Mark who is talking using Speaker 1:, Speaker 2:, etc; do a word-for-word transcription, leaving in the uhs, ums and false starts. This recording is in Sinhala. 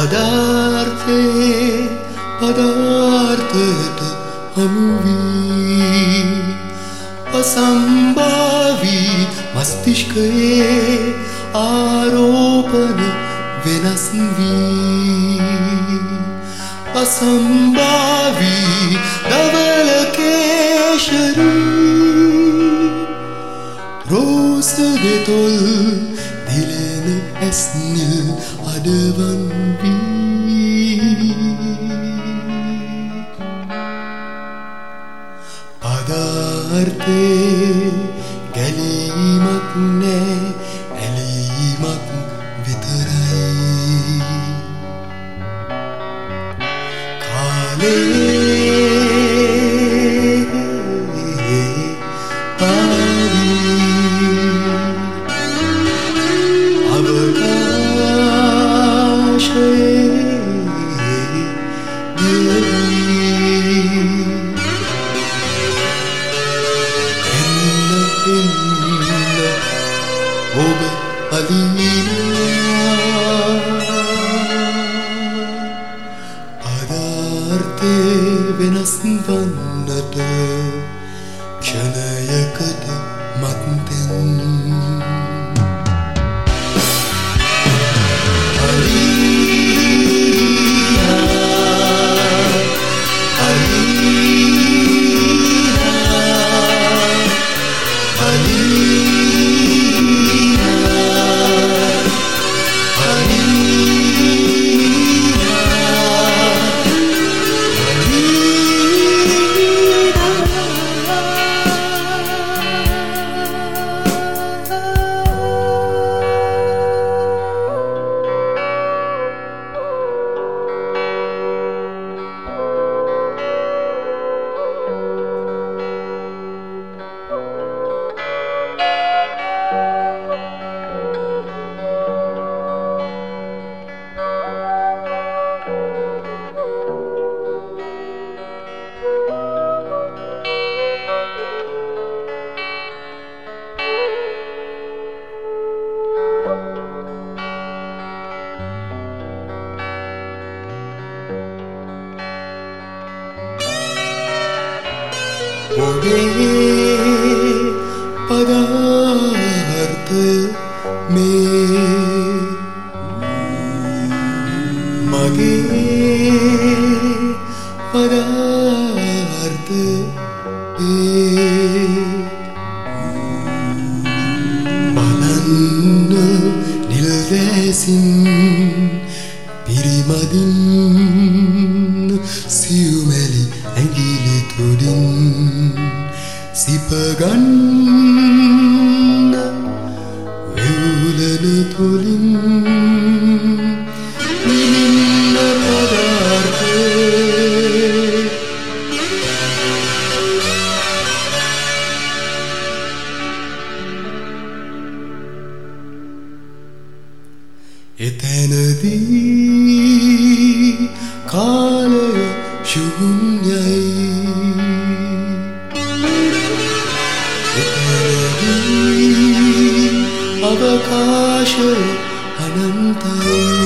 Speaker 1: පදාර්ථයේ පදාර්ථයට හමු වී අසම්භාවී මස්තිෂ්කයේ ආරෝපණ වෙනස් වී අසම්භාවී ධවල කේශරී රෝස දෙතොල් දිලෙන ඇස්නිල් අඩවන් වී පදාර්ථයේ ගැලීමක් නෑ ඇලීමක් විතරයි කාලේ පාවී අවකාශයේ ගියදී ඔබ අදිනවා පදාර්ථයේ වෙනස් වන්නට ක්ෂණයකට මත්තෙන් ඔබේ පදාර්ථය මේ මගේ පදාර්ථය බලන්න නිල් වැසින් පිරිමදින් සියුමැලි ඇඟිලි තුඩින් සිපගන්න වෙවුලන තුලින් නිමින්න පදාර්ථයේ එතැනදී කාලය ශූන්‍යයි එතැනදී අවකාශය අනන්තයි